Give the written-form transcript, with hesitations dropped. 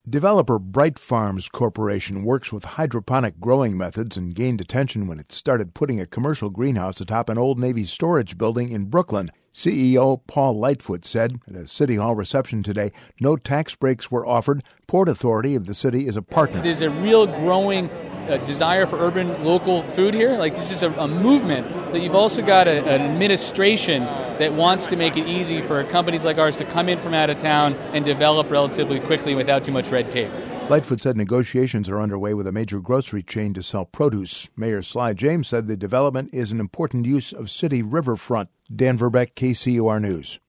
Developer Bright Farms Corporation works with hydroponic growing methods and gained attention when it started putting a commercial greenhouse atop an Old Navy storage building in Brooklyn. CEO Paul Lightfoot said at a City Hall reception today, no tax breaks were offered. Port Authority of the city is a partner. There's a real growing desire for urban local food here. This is a movement that you've also got an administration that wants to make it easy for companies like ours to come in from out of town and develop relatively quickly without too much red tape. Lightfoot said negotiations are underway with a major grocery chain to sell produce. Mayor Sly James said the development is an important use of city riverfront. Dan Verbeck, KCOR News.